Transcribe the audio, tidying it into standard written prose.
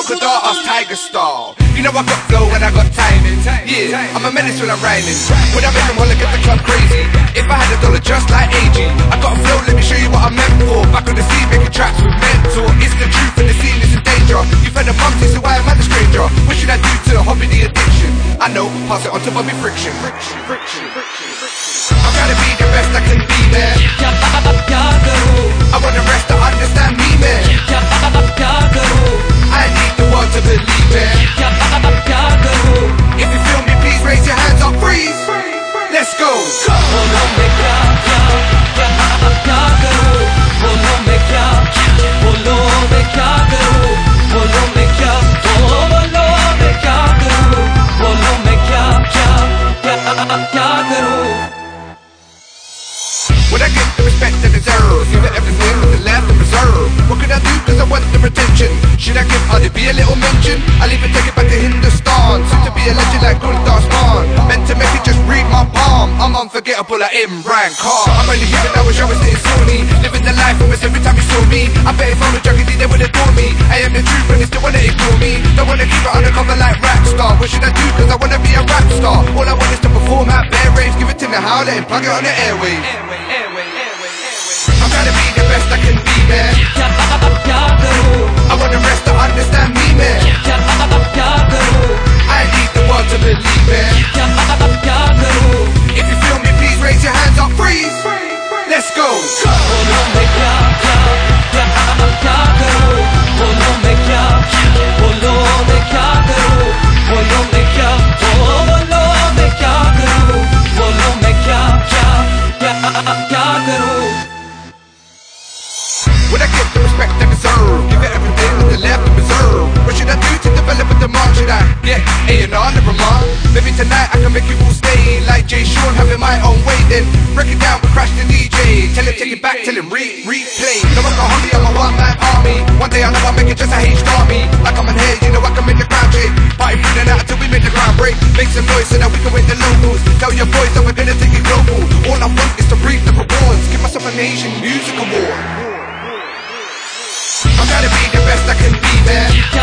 crocodile, us tiger style. You know I got flow and I got timing. Yeah, I'm a menace when I'm rhyming. When I make them wanna get the club crazy. If I had $1 just like AG, I got a flow, let me show you what I'm meant for. Back on the scene, making tracks with mentor. It's the truth and the scene is in danger. You've heard the bumps, so why am I the stranger? What should I do to the hobby, the addiction? I know, pass it on to Bobby Friction. I'm trying to be the best I can be, man. I want the rest to understand me, man. I need the world to believe, man. If you feel me, please raise your hands up, freeze. Let's go. Would I get the respect I deserve? Give it everything with the left and reserve. What could I do cause I want the attention? Should I give RDB a little mention? I'll even take it back to Hindustan. Soon to be a legend like Gurdas Khan. Meant to make it just read my palm. I'm unforgettable like Imran Khan. I'm only human, I wish I was sitting Sony. Living the life almost every time you saw me. I bet if I'm a junkie they would adore me. I am the truth and they still wanna ignore me. Don't wanna keep it undercover like Rapstar. What should I do cause I wanna be a rap star? All I want is to perform at bare raves. Give it to me how, let him plug it on the airwaves. I'm trying to be the best I can be, man. I want the rest to understand me, man. I need the world to believe, man. If you feel me, please raise your hands up, freeze. Let's go. Would I get the respect I deserve? Give it everything with the left and reserve. What should I do to develop with the mark? Should I get A&R, never mind? Maybe tonight I can make you all stay like Jay Sean, having my own way. Then break it down with Crash the DJ. Tell him take it back, tell him replay. No I'm not hungry, I'm a one-man army. One day I know I'll make it just a H-star me. Like I'm in here, you know I can make the ground shake. Party through the night until we make the ground break. Make some noise so that we can win the locals. Tell your boys that we're gonna take it global. All I want is to reap the rewards. Give myself an Asian Music Award. I'm trying to be the best I can be, man.